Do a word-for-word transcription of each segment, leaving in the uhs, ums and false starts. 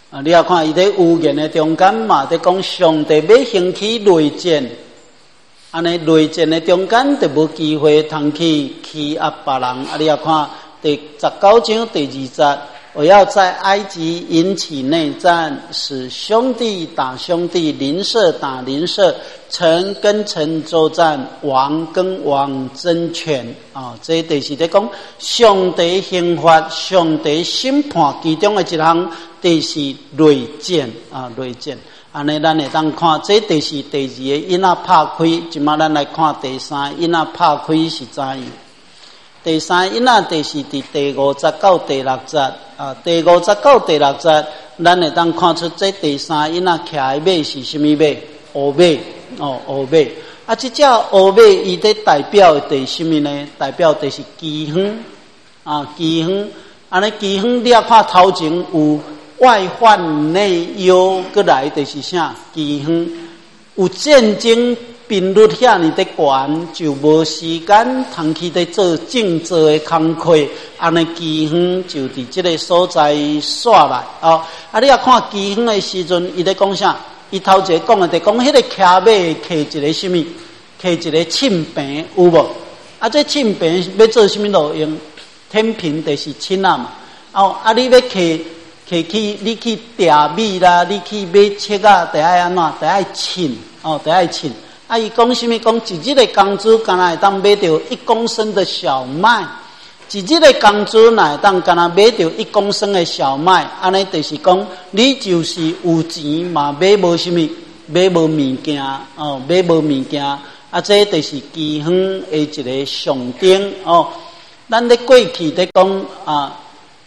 啊，你也看伊在预言的中间嘛，在讲上帝要兴起雷战，安尼雷战的中间就无机会通去欺压别人。啊，你也看第十九章第二节，我要在埃及引起内战，使兄弟打兄弟，邻舍打邻舍，城跟城作战，王跟王争权啊！这就是在讲上帝刑罚、上帝审判其中的一项，就是雷战啊！雷战，安尼咱会当看，这就是第二个囡仔拍开。即马咱来看第三囡仔拍开是怎样？第三囡仔就是伫第五节到第六节啊，第五节到第六节，咱会当看出这第三囡仔徛的马是什么马？乌马哦，乌马。啊，这只乌马伊在代表的是什么呢？代表的是饥荒啊，饥荒。安尼饥荒，你也看头前有外患内忧，过来就是啥？饥荒有战争。频率遐尼的悬，就无时间通去在做正做的工课，安尼饥荒就伫这个所在刷来哦。啊，你也看饥荒的时阵，伊在讲啥？伊头一个讲的在讲迄个骑马骑一个什么？骑一个秤柄有无？啊，这秤柄要做什么路用？天平就是秤啊嘛。哦，啊，你要骑骑去，你去钓米啦，你去买切啊，得爱安怎？得爱秤哦，得爱秤。啊！伊讲什么？讲一日的工资，敢若会当买到一公升的小麦；一日的工资，乃会当敢若买到一公升的小麦。安尼就是讲，你就是有钱嘛，买无什么，买无物件哦，买无物件。啊，这就是饥荒的一个象征哦。咱咧过去咧讲啊，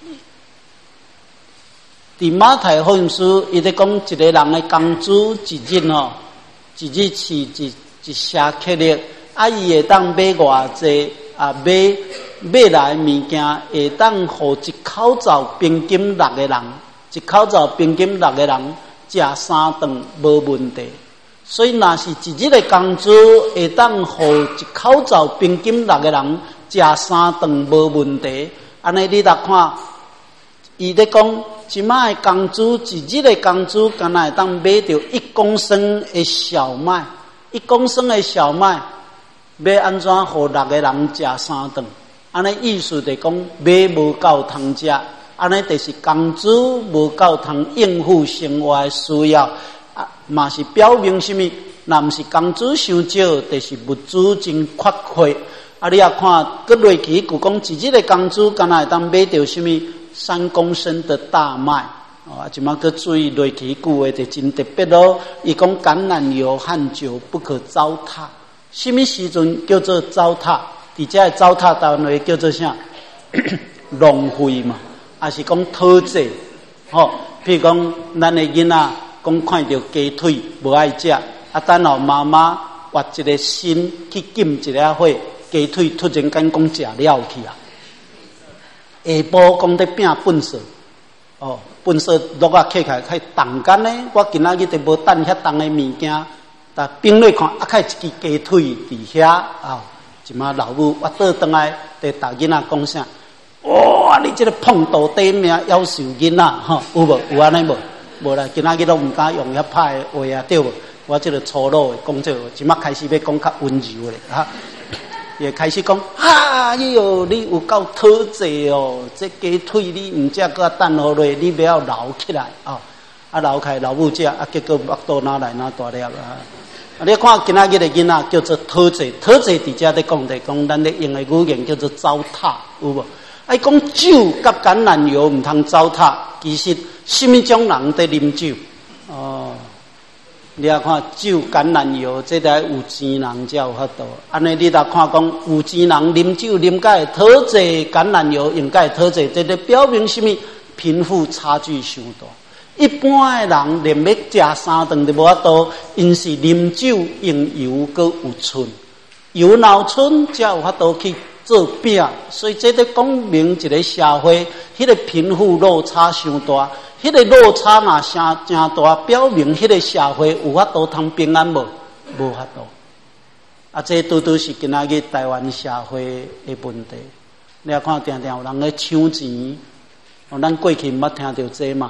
伫马太福音书，伊咧讲一个人的工资一日哦。一日是一一些克力，啊，伊会当买偌济啊？买买来物件会当互一口罩平均六个人，一口罩平均六个人食三顿无问题。所以若是一日的工资会当互一口罩平均六个人食三顿无问题。安尼你来看，伊咧讲。即摆的工资，一日的工资，敢若会当买到一公升的小麦，一公升的小麦，要安怎互六个人食三顿？安尼意思就讲买无够通食，安尼就是工资无够通应付生活的需要，啊，嘛是表明什么？若毋是工资伤少，就是物资真缺缺。啊，你也看，搁落去就讲一日的工资，敢若会当买到什么？三公升的大麦，啊，即马个注意落去句话就真特别咯。伊讲橄榄油和酒不可糟蹋，什么时阵叫做糟蹋？伫遮的糟蹋单位叫做啥？浪费嘛，还是讲讨债？吼、哦，譬如讲咱的囡仔讲看到鸡腿无爱食，啊，等候妈妈挖一个心去浸一下火，鸡腿突然间讲食了去啊！下晡讲在拼粪扫，哦，粪扫落啊起来，开重干呢。我今仔日就无等遐重的物件，但冰落看，啊，开一支鸡腿伫遐啊，即马老母我倒转来，对大囡仔讲啥？哇！你这个碰到底命夭寿囡仔，吼，有无？有安尼无？无啦，今仔日都毋敢用遐歹的话啊，对无？我这个粗鲁的讲这个，即马开始要讲较温柔的哈。也开始讲啊，哎哟，你有够讨债哦！这鸡腿你唔食，搁等好落，你不要留起来啊！啊，留起来老母食，啊，结果腹肚拿来拿大粒啊！啊，你看今仔日的囡仔叫做讨债，讨债伫遮咧讲的，讲咱咧用的语言叫做糟蹋，有无？啊，讲酒甲橄榄油唔通糟蹋，其实什么种人在啉酒？哦。你也看酒橄榄油，这台有钱人才有法度。安尼你来看讲，有钱人啉酒啉甲会讨债，橄榄油用甲会讨债，这就表明什么？贫富差距伤大。一般的人连要食三顿都无法度，因是啉酒用油搁有剩，油闹剩才有法度去做饼。所以这就讲明一个社会，迄、那个贫富落差伤大。迄个落差若真真大，表明迄个社会有法度通平安无？无法度。啊，这拄拄是今仔日台湾社会的问题。你看，定定有人咧抢钱，哦，咱过去毋捌听到这嘛？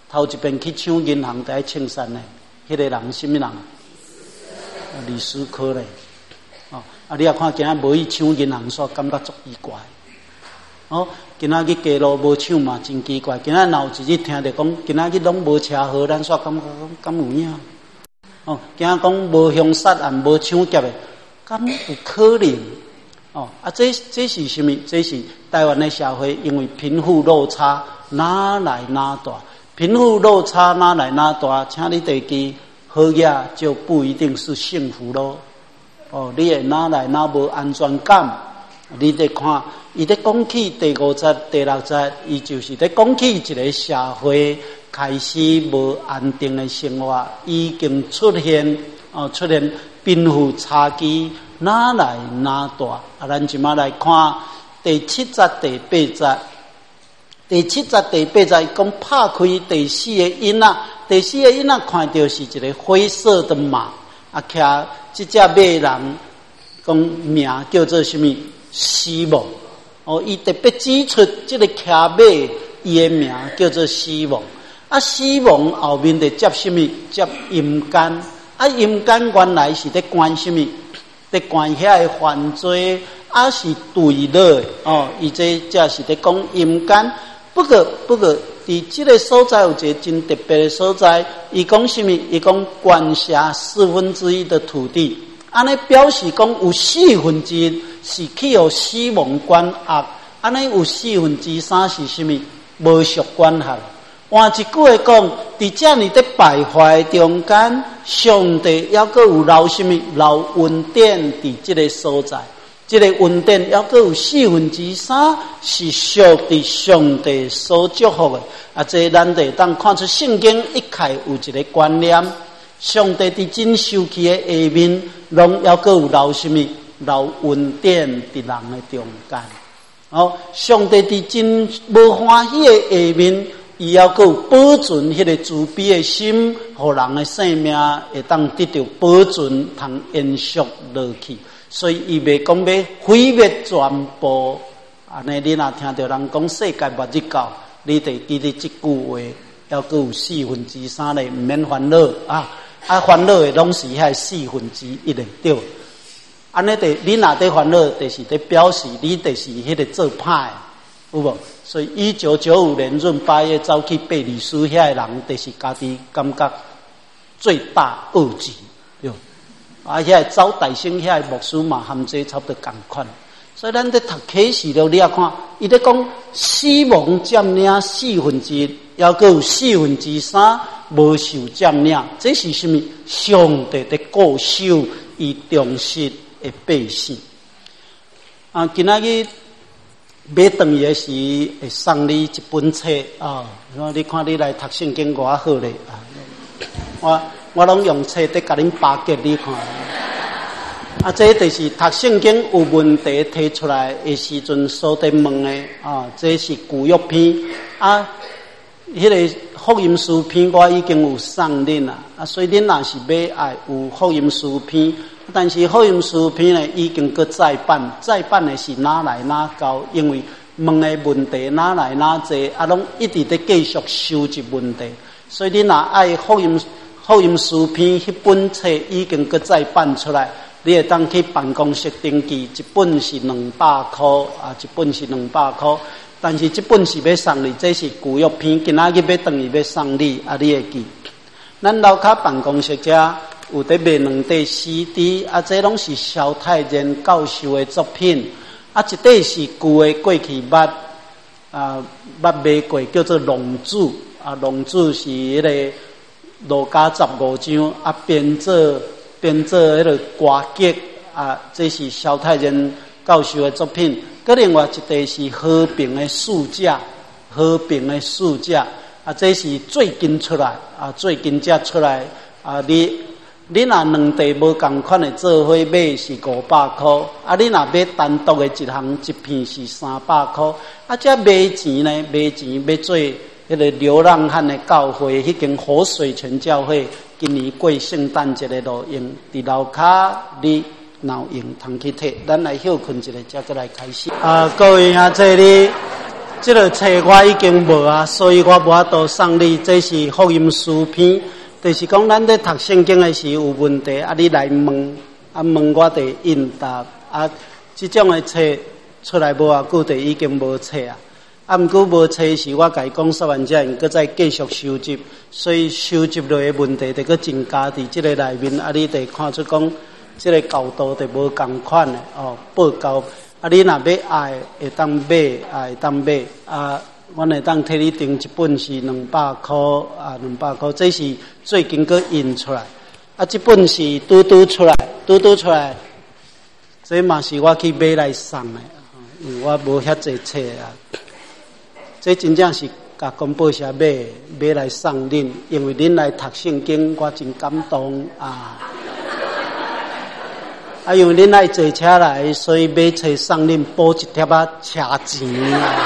头一遍去抢银行在青山呢，迄个人什么人？李斯科咧。哦，啊，你也看今仔无去抢银行，煞感觉足奇怪。哦，今仔日街路无抢嘛，真奇怪。今仔若有一日听着讲，今仔日拢无车祸，咱煞感觉敢有影？哦，今仔讲无凶杀案、无抢劫的，敢有可能？哦，啊，这这是什么？这是台湾的社会，因为贫富落差哪来哪大，贫富落差哪来哪大，请你地记，好嘢就不一定是幸福咯。哦，你会哪来哪无安全感？你得看，伊在讲起第五节、第六节，伊就是在讲起一个社会开始无安定的生活，已经出现哦，出现贫富差距。哪来哪大？啊，咱即马来看第七节、第八节。第七节、第八节讲拍开第四个印仔，第四个印仔看到是一个灰色的马，啊，骑即只马人讲名叫做什么？西蒙。哦，伊特别指出即个骑马伊的名叫做西蒙。啊，西蒙后面就接什么？接阴间。啊，阴间原来是在关什么？在关遐的犯罪，啊是对了哦，伊这这是在讲阴间。不过不过，伫这个所在有一个真特别的所在，伊讲什么？伊讲管辖四分之一的土地，安尼表示讲有四分之一是去互死亡管辖，安尼有四分之三是什么？无属管辖。换一句话讲，伫这里在败坏中间，上帝还阁有留什么？留恩典伫这个所在，这个恩典还阁有四分之三是属伫上帝所祝福的。啊，这咱得当看出圣经一概有一个观念，上帝伫真受气的下面，拢还阁有留什么？留恩典伫人的中间。哦，上帝伫真无欢喜的下面。伊还阁有保存迄个慈悲的心，互人的生命会当得到保存，通延续落去。所以伊袂讲要毁灭全部。安尼，你若听到人讲世界末日到，你得记得即句话，还阁有四分之三嘞，毋免烦恼啊！啊，烦恼的拢是遐四分之一嘞，对。安尼得，你若得烦恼，就是得表示你就是迄个做歹，有无？所以，一九九五年闰八月走去贝里斯遐的人，就是家己感觉最大恶极，对。啊，遐走大圣遐的牧师嘛，含这差不多共款。所以，咱在读启示了，你也看，伊在讲死亡占领四分之一，还阁有四分之三无受占领，这是什么？上帝的固守，伊忠实的百姓。啊，今仔日。买回去的时会送你一本册啊！哦，你看你来读圣经偌好咧啊！我我拢用册在甲恁巴结你看。啊，这就是读圣经有问题提出来的时阵所得问的啊！这是旧约篇啊，迄、那个福音书篇我已经有送恁啦啊，所以恁若是要爱有福音书篇。但是福音书篇呢，已经搁再版，再版的是哪来哪高，因为问的问题哪来哪济，啊，拢一直在继续收集问题，所以你若爱福音福音书篇迄本册已经搁再版出来，你会当去办公室登记，一本是两百块啊，一本是两百块，但是这本是要送你，这是旧约篇，今仔日要等于要送你，啊，你会记。咱楼骹办公室遮。有在卖两块 C D， 啊，这拢是萧太然教授的作品，啊，一块是旧的过去捌啊捌卖过，叫做《龙珠》啊，《龙珠》是迄个路加十五章啊，编做编做迄个歌剧啊，这是萧太然教授的作品。佮另外一块是和平的使者，和平的使者啊，这是最近出来啊，最近才出来啊，你。你若两地无共款的做伙买是五百块，啊，你若买单独的一项一片是三百块，啊，这卖钱呢？卖钱要做迄个流浪汉的教会，迄间活水泉教会，今年过圣诞节的路用，伫楼骹你若用通去摕，咱来休困一下，再过来开始。啊，各位兄弟， 这个册我已经无啊，所以我无法度送你。这是福音书篇，就是讲咱在读圣经的时有问题，啊，你来问，啊问我得应答。啊，这种的册出来无啊久，就已经无册啊。啊，毋过无册时，我甲伊讲说完之后，佮再继续收集，所以收集落的问题，得佮增加伫即个内面。啊，你得看出讲，即个角度得无共款的哦，报告。啊，你若要爱，会当买，也会当买。啊，阮会当替你订一本是两百箍，啊，两百箍，这是最近佮印出来。啊，这本是拄拄出来，拄拄出来，这嘛是我去买来送的，因为我无遐济册啊。这真正是甲公报社买买来送恁，因为恁来读圣经，我真感动啊！啊，因为恁来坐车来，所以买册送恁补一贴仔车钱啊！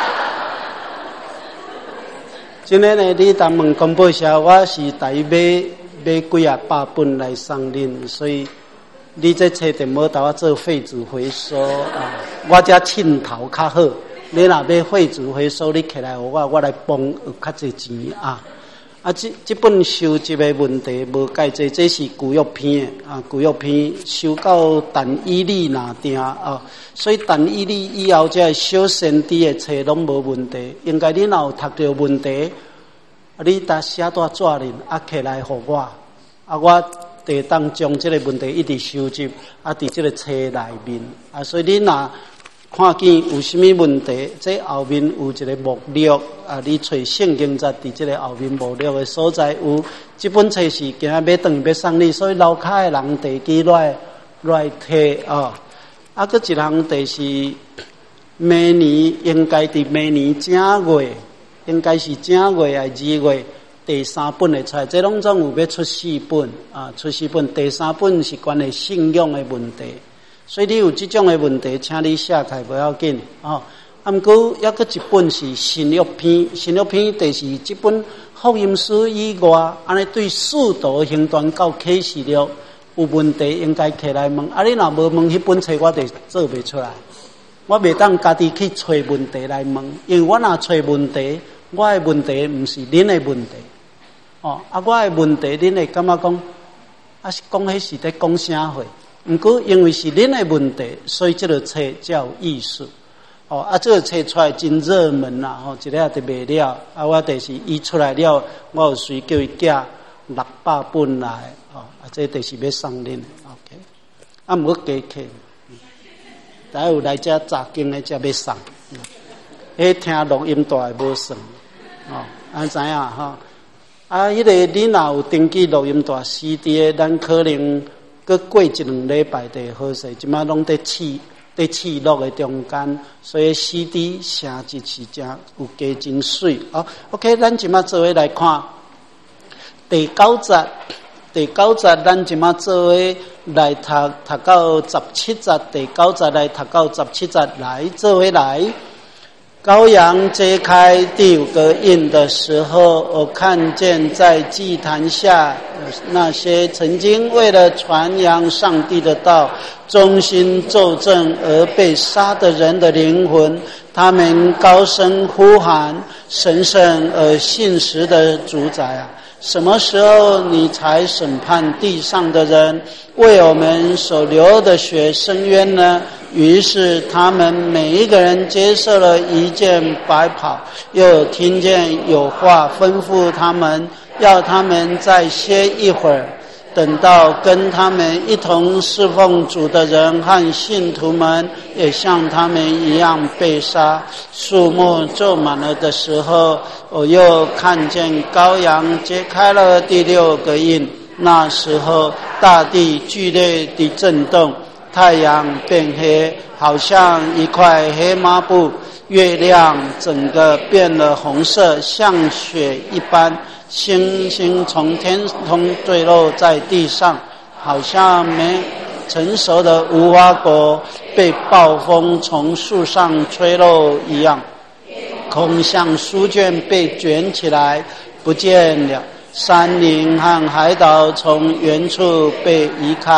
真诶呢，你当问公报社，我是大约买买几啊百本来送恁，所以你这册就无甲我做废纸回收啊！我这凊头较好。你若要废纸回收，你起来互我，我来帮有较济钱啊！啊，这这本收集的问题无介济，这是旧约篇啊，旧约篇收到但以理那定啊，所以但以理以后这小先知的册拢无问题，应该你若有读到问题，啊，你搭写在纸里啊，起来互我，啊，我得当将这个问题一直收集啊，伫这个册内面啊，所以你若看见有什么问题，这后面有一个目录啊！你找圣经在伫这个后面目录的所在有，这本册是今仔要等要送你，所以楼骹的人地记来来摕啊！啊，搁一项地是明年应该伫明年正月，应该是正月还二月第三本会出来，这拢总有要出四本啊！出四本，第三本是关于信仰的问题。所以你有这种的问题，请你写开不要紧哦。啊，毋过还阁一本是新约篇，新约篇就是这本福音书以外，安尼对使徒行传到启示录有问题，应该起来问。啊，你若无问迄本册，我就做袂出来。我袂当家己去找问题来问，因为我若找问题，我的问题毋是恁的问题。哦，啊，我的问题，恁会感觉讲，啊，是讲迄是在讲啥货？毋过因为是恁的问题，所以这个册才有意思。哦，啊，这个册出来真热门啦，吼、哦，一个也得卖了。啊，我就是伊出来了，我有随叫伊寄六百本来，哦，啊，这就是要送恁的 ，OK。啊，毋过加客，大家有来遮查经的才要送。迄、嗯、听录音带无算，哦，安知影吼？啊，迄、那个你若有登记录音带 C D 的，咱可能。佮过一两礼拜就好势，即摆拢在试，在试录的中间，所以 C D 声质是真有加真水。哦 ，OK， 咱即摆做伙来看第九节，第九节咱即摆做伙来读读到十七节，第九节来读到十七节，来做伙来。羔羊揭开第五个印的时候，我看见在祭坛下那些曾经为了传扬上帝的道忠心奏正而被杀的人的灵魂，他们高声呼喊：神圣而信实的主宰啊，什么时候你才审判地上的人，为我们所流的血伸冤呢？于是他们每一个人接受了一件白袍，又听见有话吩咐他们，要他们再歇一会儿，等到跟他们一同侍奉主的人和信徒们也像他们一样被杀。树木皱满了的时候，我又看见羔羊揭开了第六个印，那时候大地剧烈地震动，太阳变黑，好像一块黑抹布，月亮整个变了红色，像血一般，星星从天空坠落在地上，好像没成熟的无花果被暴风从树上吹落一样，空像书卷被卷起来不见了。山林和海岛从远处被移开，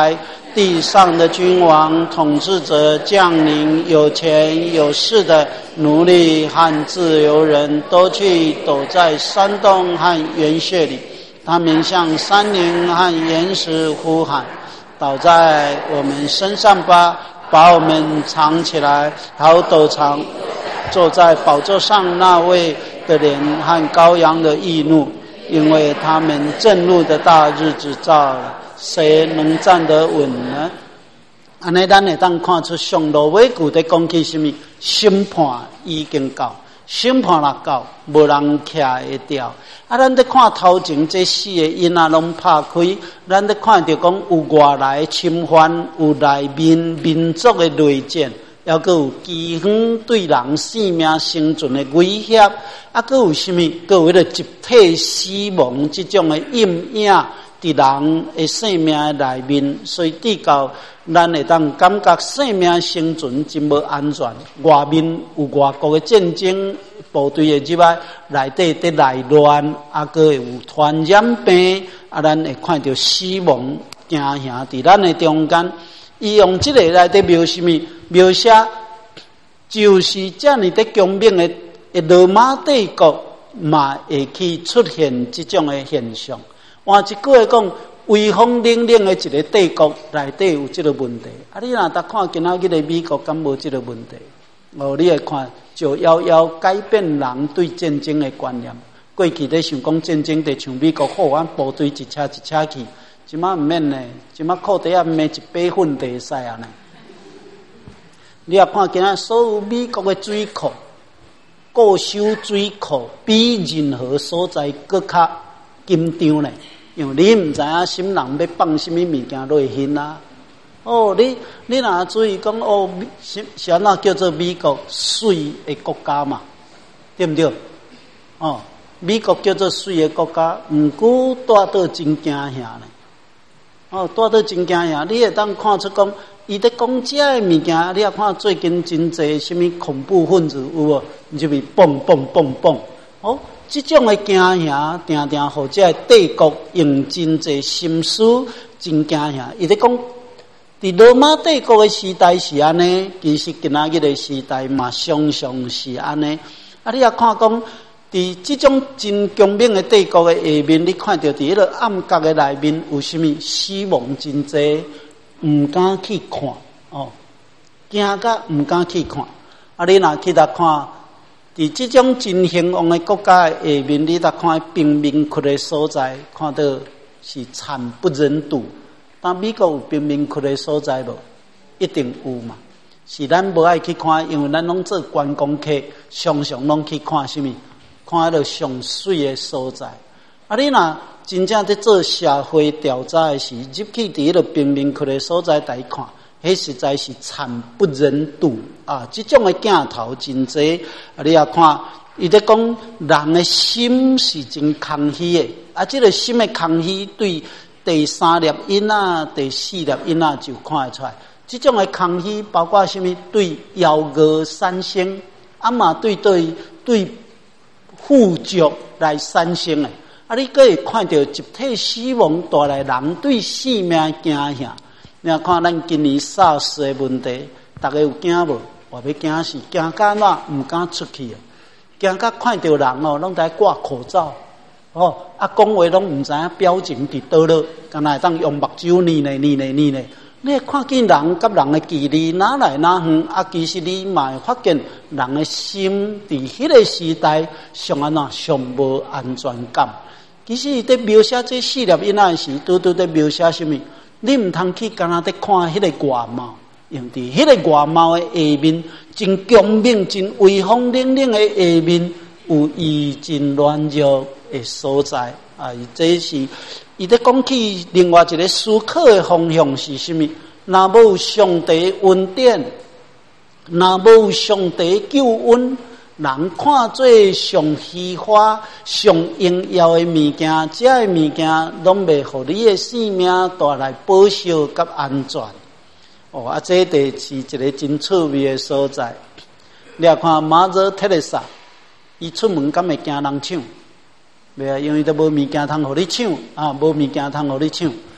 地上的君王、统治者、将领、有钱有势的奴隶和自由人都去躲在山洞和原穴里，他们向山林和岩石呼喊：倒在我们身上吧，把我们藏起来，好躲藏坐在宝座上那位的脸和羔羊的义怒，因为他们震怒的大日子到了，谁能站得稳呢？安尼咱会当看出上罗马句在讲起什么？审判已经到，审判若到，无人徛会掉。啊，咱在看头前这四个因啊，拢拍开，咱在看到讲有外来侵犯，有内面民族的内战，还佫有饥荒对人性命生存的威胁，啊，佫有什么？佫有迄个集体死亡这种的阴影。伫人的生命内面，所以至到咱会当感觉生命生存真无安全。外面有外国的战争部队的入来，内底在内乱，啊，佫会有传染病，啊，咱会看到死亡惊吓伫咱的中间。伊用这个来伫描什么？描写就是这样的强兵的的罗马帝国嘛会去出现这种的现象。换一句话讲，威风凛凛的一个帝国内底有这个问题。啊，你若搭看今仔日的美国，敢无这个问题？哦，你会看就遥遥改变人对战争的观念。过去咧想讲战争得像美国好，咱部队一车一车去，即马毋免呢，即马裤底啊毋免一百分地使啊呢。你也看今仔所有美国的水库、固收水库，比任何所在更较紧张呢。因为你毋知影什么人要放什么物件落去啊？哦，你你若注意讲哦，是是安怎叫做美国水的国家嘛？对不对？哦，美国叫做水的国家，毋过带到真惊吓呢。哦，带到真惊吓，你会当看出讲，伊在讲这的物件，你也看最近真侪什么恐怖分子有无？就咪蹦蹦蹦蹦哦。这种的惊吓，定定互这帝国用真侪心思，真惊吓。伊咧讲，伫罗马帝国的时代是安尼，其实今仔日的时代嘛，常常是安尼。啊，你也看讲，伫这种真强猛的帝国的下面，你看到伫迄个暗角的内面有啥物死亡真济，毋敢去看哦，惊甲毋敢去看。啊，你若去搭看。伫这种真兴旺的国家的下面，你搭看贫民窟的所在，看到是惨不忍睹。但美国有贫民窟的所在无？一定有嘛。是咱无爱去看，因为咱拢做观光客，常常拢去看什么？看迄个上水的所在。啊，你若真正在做社会调查的时，入去伫迄个贫民窟的所在来看。迄实在是惨不忍睹啊！这种的镜头真济，啊，你也看，伊在讲人的心是真空虚的，啊，这个心的空虚对第三粒因啊、第四粒因啊就看得出来。这种的空虚包括什么？对幺蛾三星，啊嘛对对对富足来三星的，啊，你可以看到集体死亡带来人对性命惊吓。你看咱今年 SARS 的问题，大家有惊无？我要惊死，惊到哪唔敢出去啊！惊到看到人哦，拢在挂口罩哦，啊讲话拢唔知影表情伫倒落，敢若当用目睭呢呢呢呢呢呢。你看见人甲人的距离哪来哪远？啊，其实你嘛会发现人的心伫迄个时代上安怎上无安全感。其实伊在描写这四粒因仔时，拄拄在描写什么？你唔通去干那在看迄个外貌，用伫迄个外貌的下面，真强猛、真威风凛凛的下面，有伊真软弱的所在啊！这是伊在讲起另外一个思考的方向是什么？若无上帝恩典，若无上帝救恩。人看做上虚华、上荣耀的物件，这个物件拢未互你的性命带来保守甲安全。哦，啊，这就是一个真趣味的所在。你也看马泽特蕾莎，伊出门敢会惊人抢？袂啊，因为都无物件通互你抢啊，无物件通互你抢。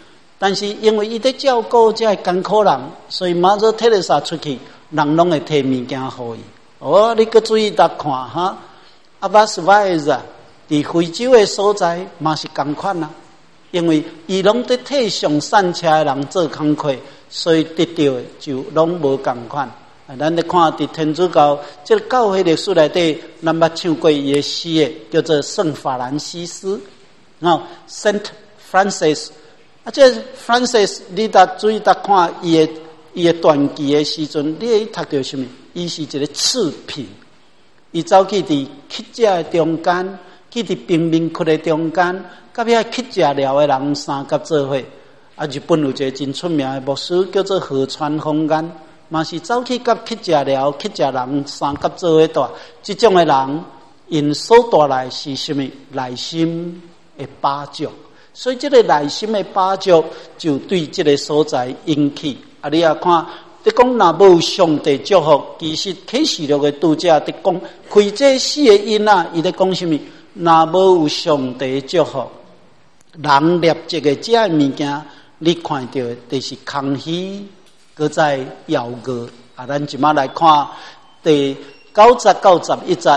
但是因为伊在照顾这艰苦人，所以马祖特蕾莎出去，人拢会摕物件互伊。哦，你搁注意搭看哈，阿巴斯瓦兹伫非洲的所在嘛是共款啦，因为伊拢在替上善车的人做工课，所以得到的就拢无共款。啊，咱咧看伫天主教这个教会历史内底，咱捌唱过伊的诗的，叫做圣法兰西斯，哦 ，Saint Francis。啊，这 Francis， 你搭注意搭看伊的伊的传记的时阵，你会读到什么？伊是一个次品，伊走去伫乞食的中间，去伫贫民窟的中间，甲遐乞食了的人三甲做伙。啊，日本有一个真出名的牧师叫做河川丰彦，嘛是走去甲乞食了乞食人三甲做伙大。这种的人，因所带来是什么？内心的把足。所以这个内心的把足，就对这个所在引起。啊，你也看。你讲若无上帝祝福，其实启示录的读者伫讲开这四个因啊，伊在讲什么？若无有上帝祝福，人立这个这个物件，你看到就是空虚，搁在摇过。啊，咱即马来看第九节到十一节，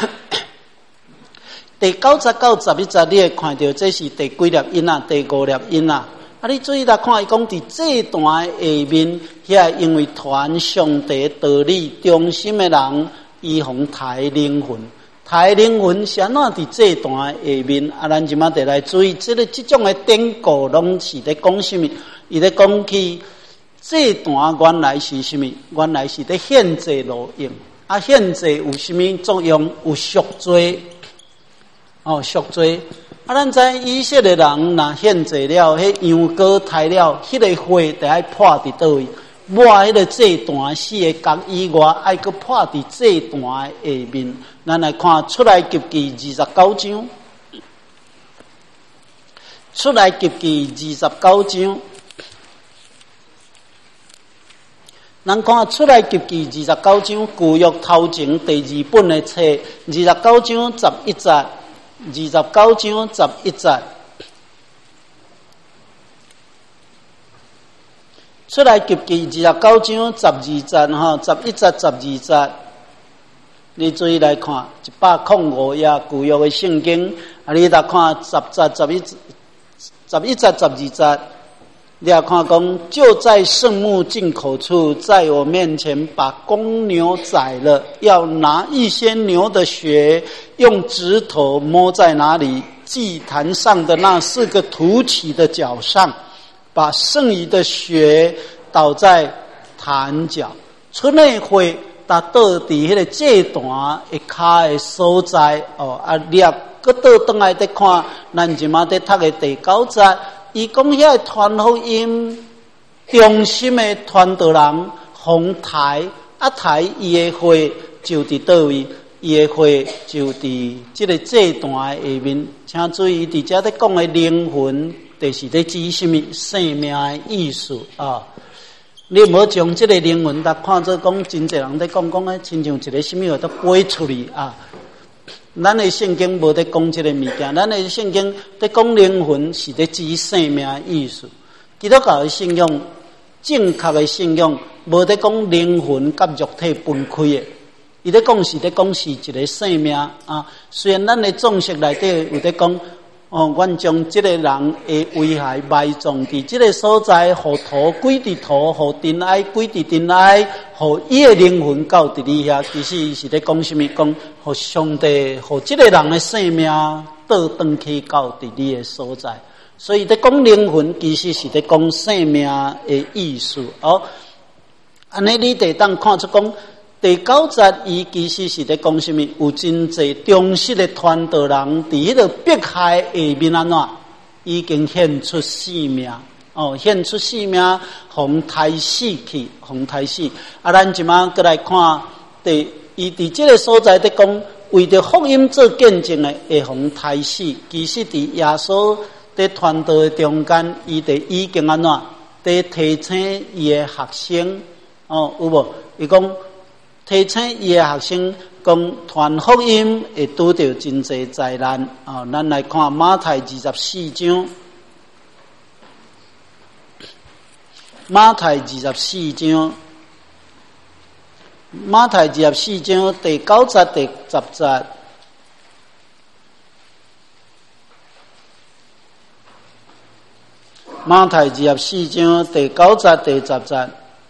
第九节到十一节，你会看到这是第几粒因啊？第五粒因啊。啊！你注意来看，伊讲伫这段下面，遐因为传上帝道理忠心的人，伊互抬灵魂，抬灵魂是安怎伫这段下面？啊，咱即马得来注意，这个这种的典故，拢是咧讲什么？伊咧讲起这段原来是什么？原来是咧献祭路用。啊，献祭有什么作用？有赎罪。哦，赎罪。啊，咱知以色列人若献祭了，迄羊羔抬了，迄个火得爱破伫倒位？抹迄个祭坛四个角以外，爱搁破伫祭坛下面。咱来看出来及记二十九章，出来及记二十九章，咱看出来及记二十九章旧约头前第二本的册，二十九章十一节。二十九章十一节，出来及记二十九章十二节哈，十一节十二节，你注意来看一百零五页旧约的圣经，啊，你来看十节十一十一节十二节，你来看讲，就在圣墓进口处，在我面前把公牛宰了，要拿一些牛的血，用指头摸在哪里？祭坛上的那四个凸起的角上，把剩余的血倒在坛角。出内会达倒伫迄个祭坛一骹的所在哦，啊，你啊，搁倒转来得看，咱即马得读的第九节。伊讲遐传福音忠心的传道人，红台啊台伊的火就伫倒位，伊的火就伫即个祭坛下面。请注意，伫遮咧讲的灵魂，就是咧指什么生命的意思啊？你无好将即个灵魂来看做讲，真侪人咧讲讲咧，亲像一个什么话都飞出去啊！咱的圣经无在讲这个物件，咱的圣经在讲灵魂是在指生命的意思。基督教的信仰，正确的信仰，无在讲灵魂甲肉体分开的，伊在讲是在讲是一个生命啊。虽然咱的总释内底有在讲，哦，阮将这个人的危害埋葬伫这个所在，互土归伫土，互尘埃归伫尘埃，互伊的灵魂到伫你遐。其实是在讲什么？讲互上帝，互这个人的生命倒转去到伫你的所在。所以在讲灵魂，其实是在讲生命的意思。哦，安尼你得当看出讲。第九节，伊其实是在讲什么？有真侪忠实的传道人，伫迄个迫害下面安怎，已经献出性命哦，献出性命，互杀死去，互杀死。啊，咱即马过来看，第伊伫这个所在在讲，为着福音做见证的，会互杀死。其实伫耶稣在传道的中间，伊伫已经安怎，伫提醒伊的学生哦，有无？伊讲。提醒伊的学生讲传福音会拄到真侪灾难啊！咱来看马太二十四章， 马太二十四章，马太二十四章第九节、第十节。马太二十四章第九节、第十节。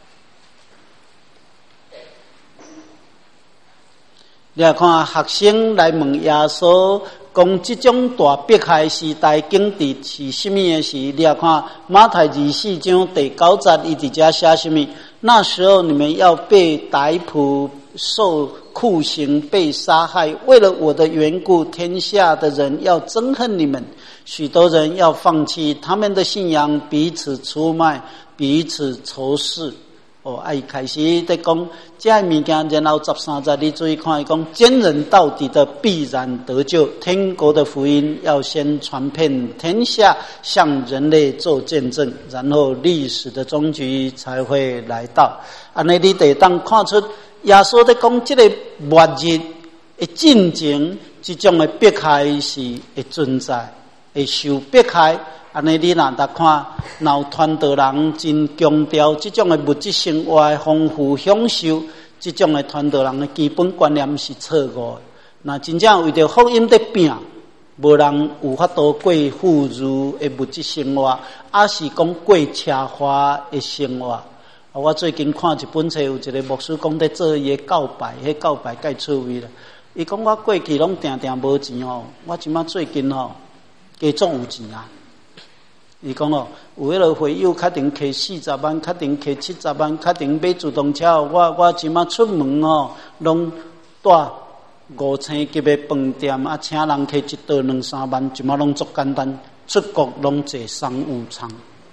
你来看学生来问耶稣，讲这种大迫害时代警惕是什么的时？你来看马太二十四章第九节，伊伫遮写什么？那时候你们要被逮捕，受酷刑，被杀害。为了我的缘故，天下的人要憎恨你们。许多人要放弃他们的信仰，彼此出卖，彼此仇视。哦，啊，伊开始在讲这物件，然后十三节你注意看，伊讲坚忍到底的必然得救。天国的福音要先传遍天下，向人类做见证，然后历史的终局才会来到。安尼你得当看出耶稣在讲这个末日的进程，这种的迫害是会存在，会受迫害。安尼你若来看，若有传道人真强调这种的物质生活的丰富享受，这种的传道人的基本观念是错误的。那真正为着福音在拼，无人有法度过富裕的物质生活，还是讲过奢华的生活。我最近看一本册，有一个牧师讲在做伊的告白，迄告白介趣味啦。伊讲我过去拢定定无钱哦，我即马最近哦加总有钱啊。伊讲哦，有迄落会友确定摕四十万，确定摕七十万，确定买自动车。我我即马出门哦，拢带五星级的饭店，啊，请人摕一道两三万，即马拢足简单。出国拢坐商务舱。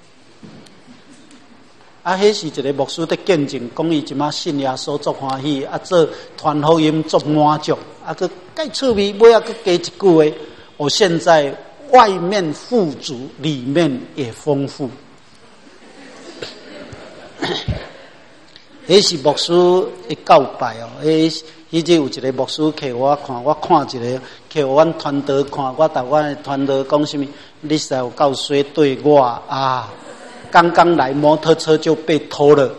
啊，迄是一个牧师在见证，讲伊即马信耶稣足欢喜，啊，做传福音足满足，啊，佮介趣味，尾啊佮加一句话，我现在外面富足，里面也丰富。迄是牧师的告白哦，迄迄只有一个牧师给我看，我看一个，给阮团队看，我甲阮的团队讲什么？你实在有够衰对我啊！刚刚来摩托车就被偷了，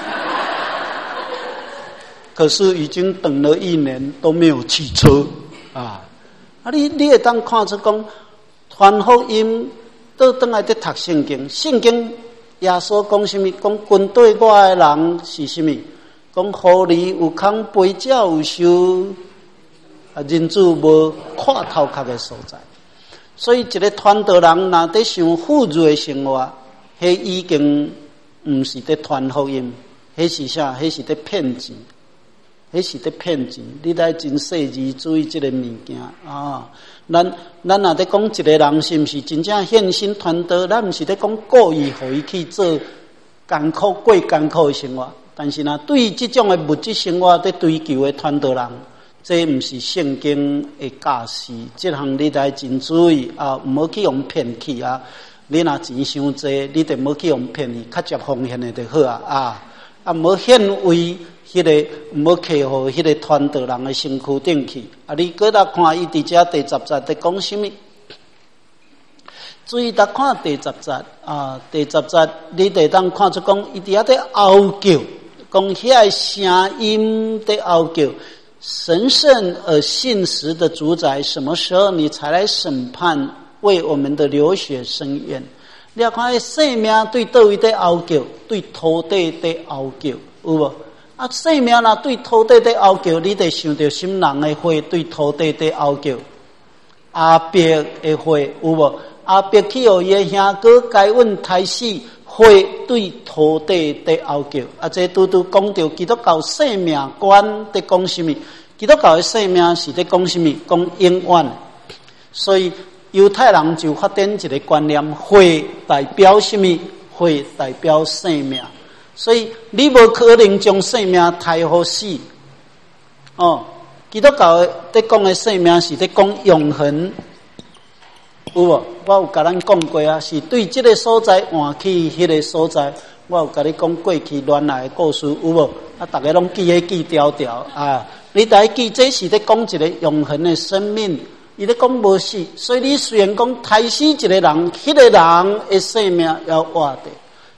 可是已经等了一年都没有汽车啊！啊，你你会当看出讲。传福音倒转来在读圣经，圣经耶稣讲什么？讲军对我的人是什么？讲狐狸有空，飞鸟有收，啊，人子无看头壳的所在。所以一个传道人若在想富裕的生活，迄已经毋是在传福音，迄是啥？迄是在骗钱。迄是在骗钱，你来真细致注意这个物件啊！咱咱若在讲一个人是毋是真正献身传道，咱毋是在讲故意互伊去做艰苦过艰苦的生活。但是呢，对于这种的物质生活在追求的传道人，这毋是圣经的教示。这项你来真注意啊，毋好去用骗去啊！你若钱伤济，你就毋好去用骗去，较接奉献的就好啊啊！啊，毋好献为。迄、那个毋好客户，迄个传道人的身躯顶去。啊，你搁来看伊伫遮第十节在讲什么？注意，来看第十节啊，第十节你得当看出讲，伊伫遐在嗷叫，讲遐个声音在嗷叫。神圣而信实的主宰，什么时候你才来审判，为我们的流血伸冤？你要看，生命对倒位在嗷叫，对土地在嗷叫，有无？啊，生命若对土地在嗷叫，你得想到什么人的花对土地在嗷叫？阿伯的花有无？阿伯去互伊的兄哥该问抬死，花对土地在嗷叫。啊，这拄拄讲到基督教生命观在讲什么？基督教的生命是在讲什么？讲永远。所以犹太人就发展一个观念：花代表什么？花代表生命。所以你无可能将生命太好死哦。基督教在讲的生命是在讲永恒，有无？我有甲咱讲过啊，是对这个所在换去迄个所在。我有甲你讲过去原来的故事，有无？啊，大家拢记个记条条啊。你大家记，这是在讲一个永恒的生命，伊在讲无死。所以你虽然讲杀死一个人，迄、那个人的生命要活的。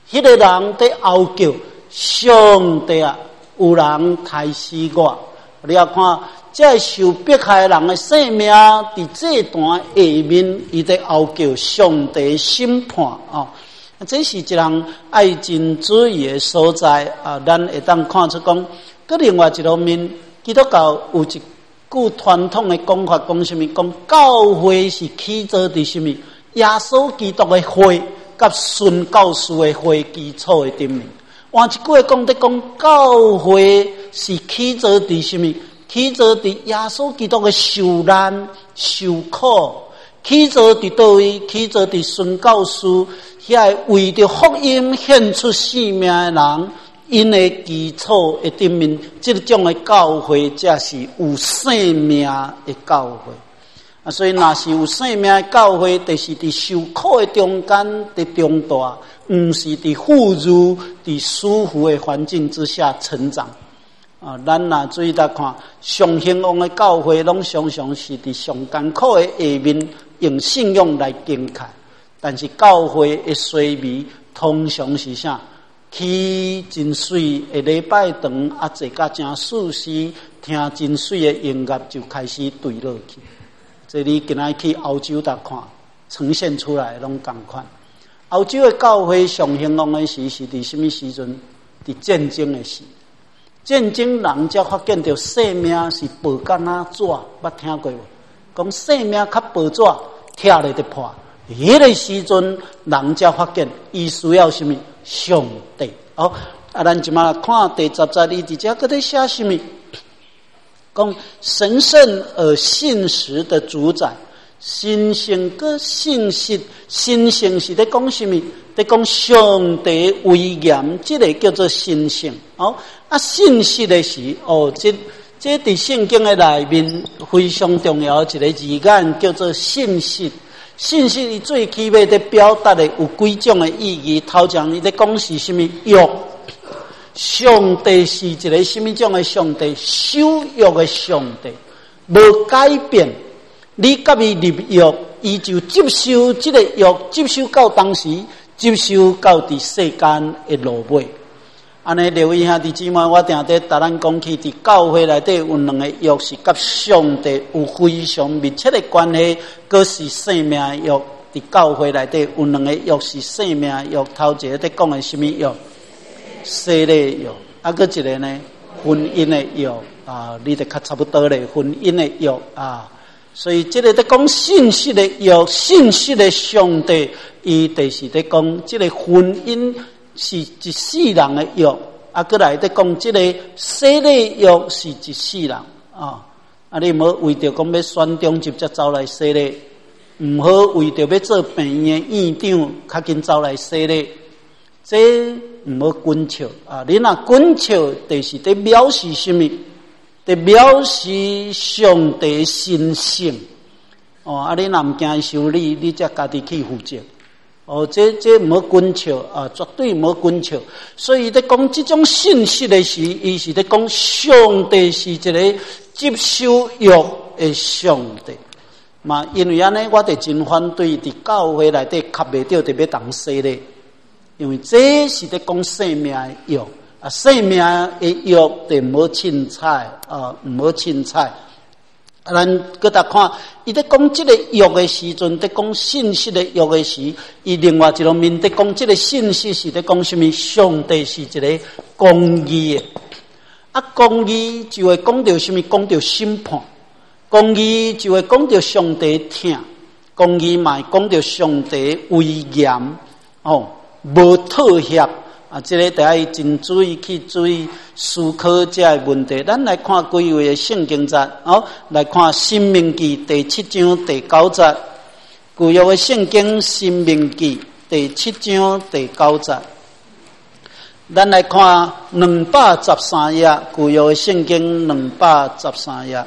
迄个人在嚎叫，上帝啊，有人害死我。你要看，这受迫害人的性命，伫这段下面，伊在嚎叫上帝审判啊！这是一项爱真主义的所在啊！咱会当看出讲，搁另外一方面，基督教有一句传统的讲法，讲什么？讲教会是起造伫什么？耶稣基督的会，甲孙教士的会基础的顶面。换一句话讲，得讲教会是起造伫什么？起造伫耶稣基督的受难、受苦。起造伫倒位？起造伫孙教士。遐为着福音献出性命的人，因的基础的顶面，这种的教会才是有生命的教会。啊，所以若是有生命的教会，就是伫受苦的中间的长大，毋是伫富裕、伫舒服的环境之下成长。啊，咱若注意来看，上兴旺的教会，拢常常是伫上艰苦的下面，用信仰来建开。但是教会的衰微通常是啥？起真水的礼拜堂啊，坐甲真舒适，听真水的音乐就开始对落去。这里今仔去欧洲来看，呈现出来拢同款。欧洲的教会上兴旺的时是伫什么时阵？伫战争的时，战争人才发现到生命是薄甲那纸，捌听过无？讲生命较薄纸，拆了就破。迄个时阵，人才发现伊需要什么？上帝。哦，啊，咱即马看第十节，伊直接搁在写什么？讲神圣而信实的主宰，神圣个信实，神圣是在讲什么？在讲上帝威严，这个叫做神圣。哦，啊，信实的是哦，这这伫圣经的内面非常重要一个字眼，叫做信实。信息伊最起码在表达的有几种的意义。头前伊在讲是什么约？上帝是一个什么种的上帝？守约的上帝，无改变。你甲伊立约，伊就接受这个约，接受到当时，接受到伫世间的落尾。安尼留意下，弟姊妹，我定在答咱讲起，伫教会内底有两个约是甲上帝有非常密切的关系，佫是生命约。伫教会内底有两个约是生命约，头一个在讲的什么约？洗礼约，啊，佫一个呢，婚姻的约啊，你得较差不多咧，婚姻的约啊。所以这个在讲信息的约，信息的上帝，伊就是在讲这个婚姻。是一世人的约，啊，过来在讲这个洗礼约是一世人啊，啊，你唔好为着讲要选中就才走来洗礼，唔好为着要做病院的院长，较紧走来洗礼，这唔好滚笑啊！你若滚笑，就是在藐视什么？在藐视上帝神性哦！啊，你若唔惊修理，你才家己去负责。哦，这这唔好滚笑啊，绝对唔好滚笑。所以在讲这种信息的时，伊是在讲上帝是一个接受约的上帝嘛。因为安尼，我哋真反对伫教会内底吸袂到特别当洗礼，因为这是在讲生命的约啊，生命的约就唔好凊彩啊，唔好凊彩。啊，咱搁搭看，伊在讲这个约的时阵，在讲信息的约的时，伊另外一方面在讲这个信息是在讲什么？上帝是一个公义的，啊，公义就会讲到什么？讲到审判，公义就会讲到上帝听，公义嘛讲到上帝威严，哦，无妥协。啊，这个大家真注意去注意思考这个问题。咱来看几位的圣经节，哦，来看《申命记》第七章第九节，旧约的圣经《申命记》第七章第九节。咱来看两百十三页，旧约的圣经两百十三页，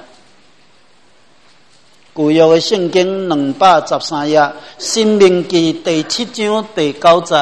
旧约的圣经两百十三页，《申命记》第七章第九节。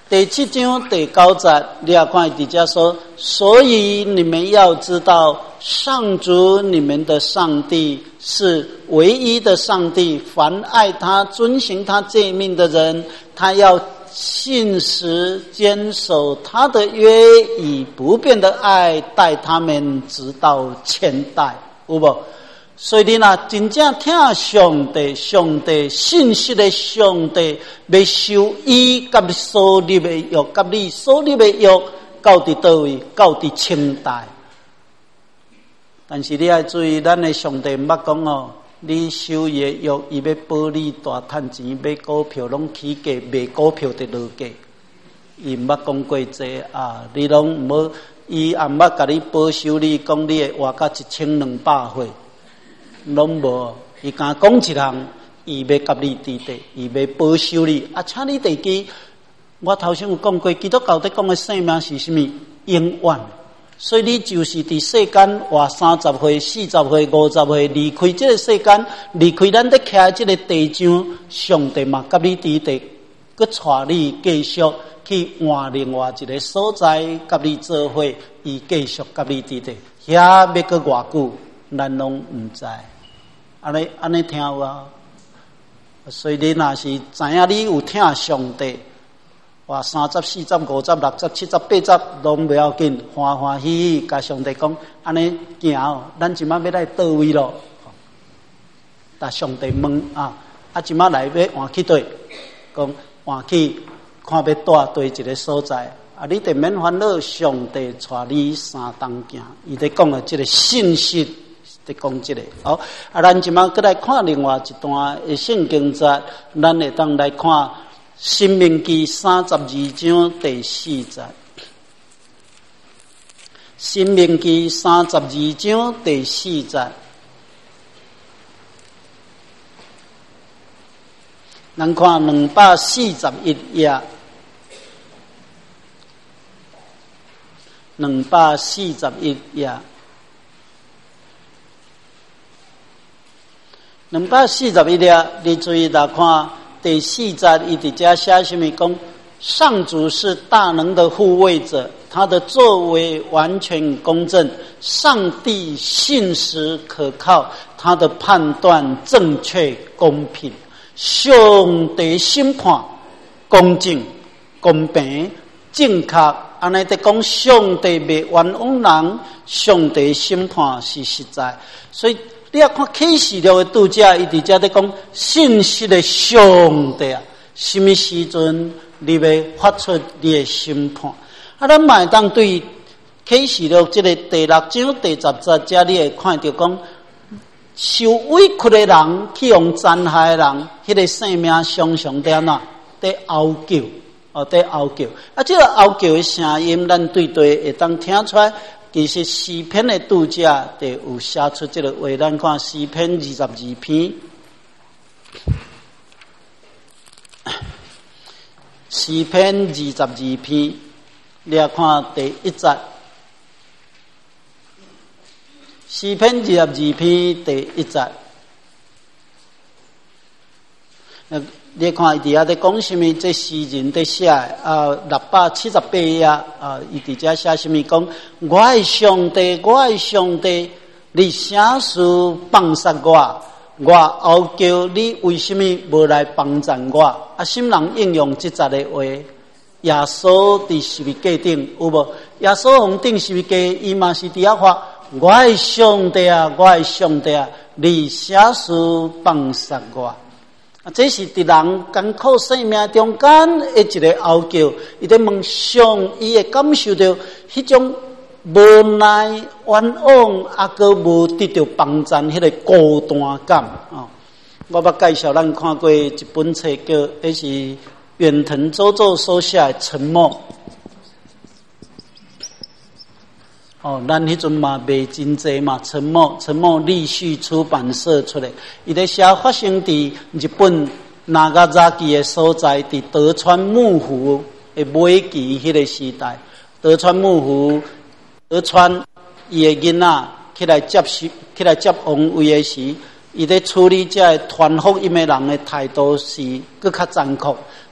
第七章第九节，你也看底下说，所以你们要知道，上主你们的上帝是唯一的上帝，凡爱他、遵行他诫命的人，他要信实坚守他的约，以不变的爱待他们，直到千代，有无？所以你若真正听上帝，上帝信息的上帝要受伊甲你所立的约，甲你所立的约到伫倒位？到伫千代。但是你要注意，咱的上帝毋捌讲哦，你受伊的约，伊要保你大趁钱，买股票拢起价，卖股票就落价。伊毋捌讲过这啊，你拢毋好，伊也毋捌甲你保守你，讲你会活到一千两百岁。拢无，伊敢讲一项，伊要甲你伫地，伊要保守你。啊，请你地记，我头先有讲过，基督教伫讲的生命是什么？永远。所以你就是伫世间活三十岁、四十岁、五十岁，离开这个世间，离开咱伫徛这个地上，上帝嘛甲你伫地，佮带你继续去换另外一个所在，甲你做伙，伊继续甲你伫地，遐要佮偌久？咱拢毋知，安尼安尼听有啊。所以你若是知影你有听上帝，话三十、四十、五十、六十、七十、八十拢不要紧，欢欢喜喜，甲上帝讲，安尼行哦。咱即摆要来倒位咯？但上帝问啊，啊即摆来要换去对，讲换去看要带对一个所在。啊！你得免烦恼，上帝带你三当行，伊在讲的这个信息。在讲这个好，啊，咱即摆再来看另外一段的圣经节，咱会当来看《申命记》三十二章第四节，《申命记》三十二章第四节，咱看两百四十一页，两百四十一页。两百四十一页，你注意来看第四节，伊伫遮写什么？讲上主是大能的护卫者，他的作为完全公正，上帝信实可靠，他的判断正确公平，上帝审判公正公平正确。安尼在讲上帝袂冤枉人，上帝审判是实在，所以。你要看启示录的读者，伊伫遮在讲信息的上帝啊，什么时阵你要发出你的审判？啊，咱嘛会当对启示录这个第六章第十节，遮你会看到讲，受委屈的人去用残害的人，迄、那个生命常常在哪？在嗷叫，哦，在嗷叫。啊，这个嗷叫的声音，咱对对会当听出来。其实诗篇的读者就有写出这个话，咱看诗篇二十二篇，诗篇二十二篇，你要看第一节，诗篇二十二篇第一节，你看伊伫遐在讲什么？这诗人在写啊，六百七十八页啊，伊伫遮写什么？讲我爱上帝，我爱上帝，你啥事放杀我？我嗷叫你为什么无来帮助我？啊，心人应用即节的话，耶稣伫十字架顶有无？耶稣红顶十字架，伊嘛是伫遐发，我爱上帝啊，我爱上帝啊，你啥事放杀我？啊，这是伫人艰苦生命中间的一个嗷叫，伊在问上，伊会感受到迄种无奈、冤枉，啊，个无得到帮助，迄个孤单感啊！我捌介绍咱看过一本册，叫迄是远藤周作所写的《沉默》。哦，咱迄阵嘛卖真济嘛，沉默沉默立序出版社出来，伊咧写发生伫日本那嘎扎基的所在，伫德川幕府的尾期迄个时代，德川幕府德川伊的囡仔起来接续起来接王位的时，伊咧处理这个传福音的人的态度是更较残酷。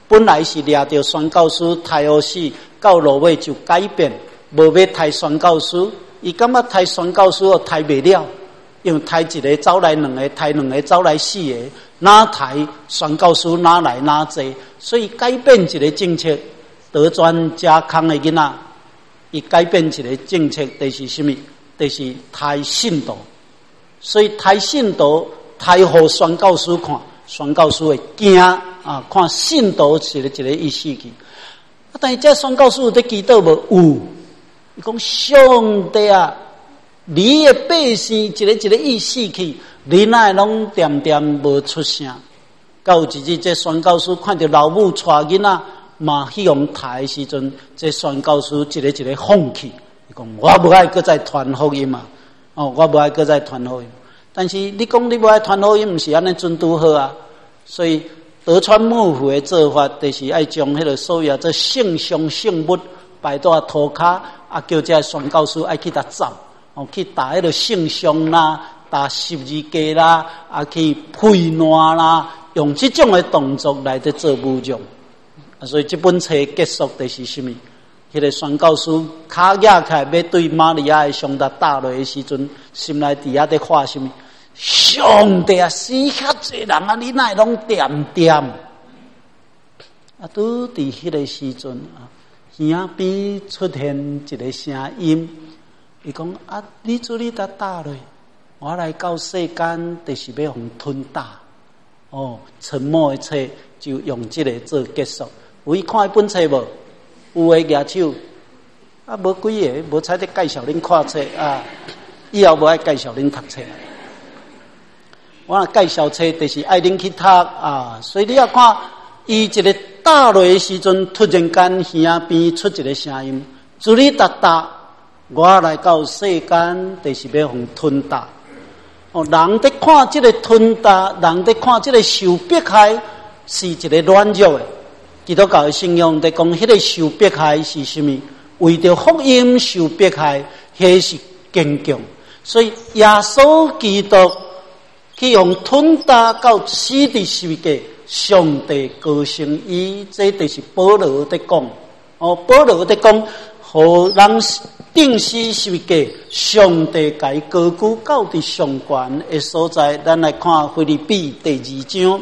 本来是掠着宣教师刣好死，到落尾就改变，无要刣宣教师，伊感觉刣宣教师哦刣袂了，因为刣一个走来两个，刣两个走来四个，哪刣宣教师哪来哪济，所以改变一个政策，得专加康的囡仔，伊改变一个政策，就是什么？就是刣信徒，所以刣信徒刣互宣教师看。宣教师会惊啊！看信徒是一个意思去，啊！但是这宣教师有在祈祷无？有，伊讲上帝啊，你的百姓一个一个意思去，你哪会拢点点无出声？到一日，这宣教师看到老母带囡仔嘛去往刣的时阵，这宣教师一个一个放弃，伊讲我无爱搁再传福音嘛，哦，我无爱搁再传福音。但是你讲你无爱传福音，毋是安尼准拄好啊？所以德川幕府的做法，就是爱将迄个所有这圣上圣物摆在涂骹，啊，叫这宣教师爱去甲走，哦，去打迄个圣像啦，打十字架啦，啊，去配烂啦，用这种的动作来在做武将。啊，所以这本册结束就是什么？迄个宣教师脚压起来要对玛利亚的上达打落的时阵，心内底下在画什么？上帝啊，死遐济人啊，你哪会拢点点？啊，拄伫迄个时阵啊，耳边出现一个声音，伊讲啊，你主你搭打落，我来到世间，就是要互吞打。哦，沉默的册就用这个做结束。有伊看一本册无？有诶举手，啊，无几个，无采得介绍恁看册啊，以后无爱介绍恁读册。我介绍册就是爱恁去读啊，所以你要看伊一个打落的时阵，突然间耳边出一个声音：主你达达，我来到世间，就是要互吞打。哦，人在看这个吞打，人在看这个受迫害，是一个软弱的。基督教的信仰在讲，迄个受迫害是什么？为着福音受迫害，迄是坚强。所以耶稣基督去用吞打到死的世界，上帝高升伊，这就是保罗在讲。哦，保罗在讲，互人定死世界，上帝甲伊高举到伫上悬的所在。咱来看腓立比第二章。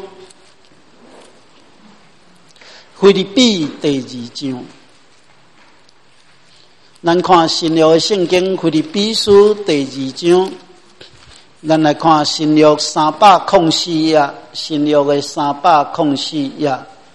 腓立比第二章，咱看新约的圣经腓立比书第二章，咱来看新约三百零四页，新约的三百零四页，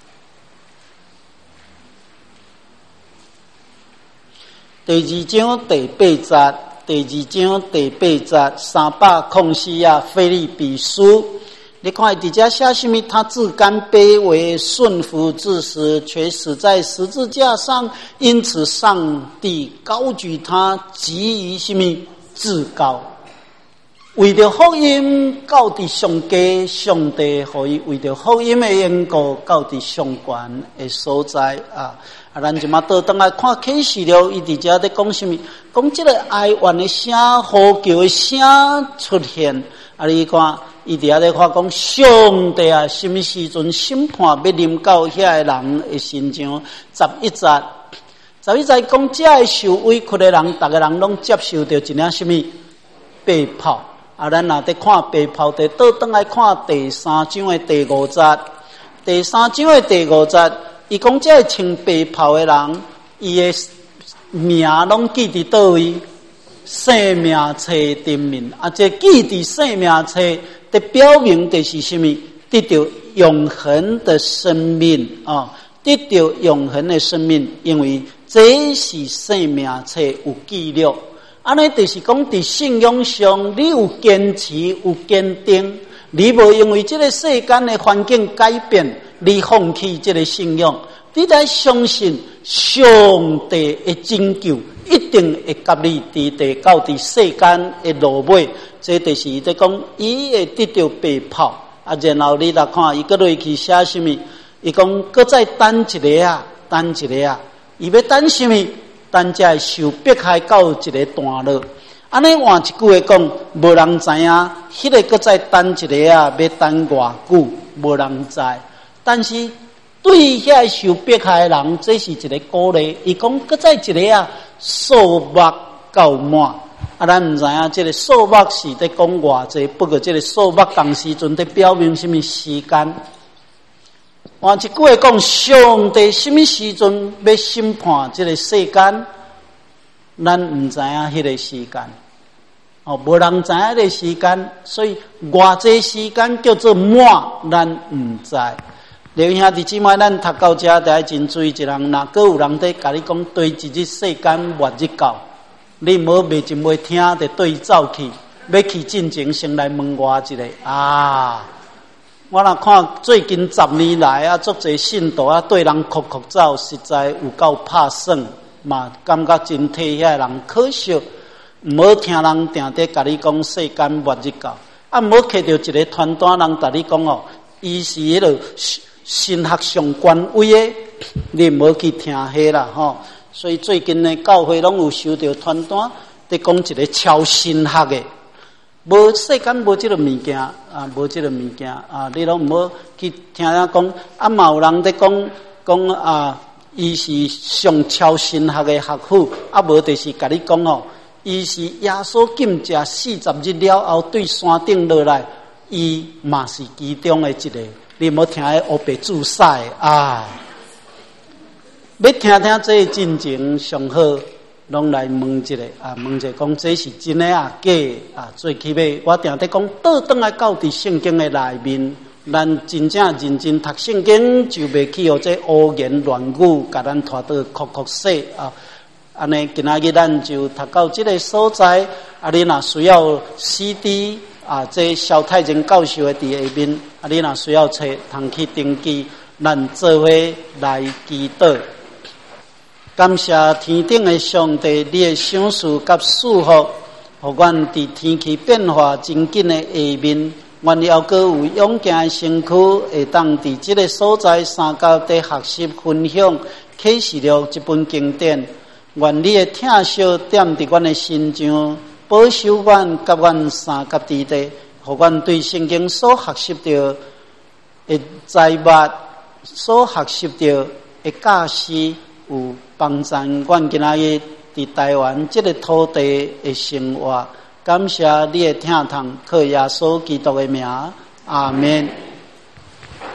第二章第八节，第二章第八节，三百零四页腓立比书。你看底下写什么？他自甘卑微，顺服至死，却死在十字架上。因此，上帝高举他，给予什么至高？为着福音到伫上低，上帝可以为着福音的缘故到伫上悬的所在啊！啊，咱就嘛倒转来看启示录，伊伫遮在讲什么？讲这个哀怨的声、呼叫的声出现。啊，你看。伊伫遐咧话讲，上帝啊，什么时阵审判要临到遐个人的身上？十一节，十一节讲，这个受委屈的人，逐个人拢接受到一领什么被炮？啊，咱若伫看被炮，伫倒转来看第三章的第五节。第三章的第五节，伊讲这个穿被炮的人，伊的名拢记伫倒位？生命册顶面啊，这记伫生命册。的表明的是什么？得到永恒的生命啊！得到永恒的生命，因为这是生命册有记录。安尼就是讲，伫信仰上，你有坚持，有坚定，你无因为这个世间的环境改变，你放弃这个信仰。你在相信上帝的拯救一定会甲你伫地到伫世间的路尾。这就是在讲，伊会得到被炮啊，然后你来看，伊搁落去写什么？伊讲，搁再等一个啊，等一个啊，伊要等什么？等才受迫害到一个段落。安尼换一句话讲，无人知影，迄、那个搁再等一个啊，要等偌久，无人知。但是对遐受迫害的人，这是一个鼓励。伊讲，搁再一个啊，数目够满。啊，咱毋知影，这个数目是伫讲偌济，不过这个数目同时阵伫表明什么时间？换一句话讲，上帝什么时阵要审判这个世间？咱毋知影迄个时间。哦，无人知影迄个时间，所以偌济时间叫做满，咱毋知。弟兄弟姊妹，咱读到这，得真注意一人，若搁有人伫甲你讲对一日世间末日到。你无袂真袂听，就对伊走去，要去进前先来问我一个啊！我若看最近十年来啊，足侪信徒啊，对人哭哭走，实在有够拍算嘛，感觉真替遐人可惜。毋好听人定定甲你讲世间末日到，啊，毋好摕到一个传单人甲你讲哦，伊是迄落神学上权威的，你毋好去听迄啦吼。所以最近呢，教会拢有收到传单，伫讲一个超神学的，无世间无即个物件啊，无即个物件啊，你拢毋好去听人讲。啊，嘛有人伫讲讲啊，伊是上超神学的学府，啊，无就是甲你讲哦，伊是耶稣禁食四十日了后对山顶落来，伊嘛是其中的一个。你毋好听迄乌白注释啊！要听听这进前上好，拢来问一个啊，问一个讲这是真诶啊假啊？最起码我定得讲倒转来到伫圣经诶内面，咱真正认真读圣经，就袂去互这胡言乱语，甲咱拖到哭哭洗啊！安尼今仔日咱就读到这个所在，啊，你若需要 C D 啊，这萧太仁教授诶伫下面，啊，你若需要册，通去登记，咱做伙来祈祷。感谢天顶的上帝，你的赏赐甲祝福，互阮伫天气变化真紧的下面，阮要阁有勇健的身躯，会当伫即个所在三角地学习分享启示录这本经典。愿你的疼惜点伫阮的心上，保守阮甲阮三角之地，互阮对圣经所学习到的财物，所学习到的教识有帮助阮今仔日伫台湾这个土地的生活。感谢你的听痛，靠耶稣基督的名，阿们。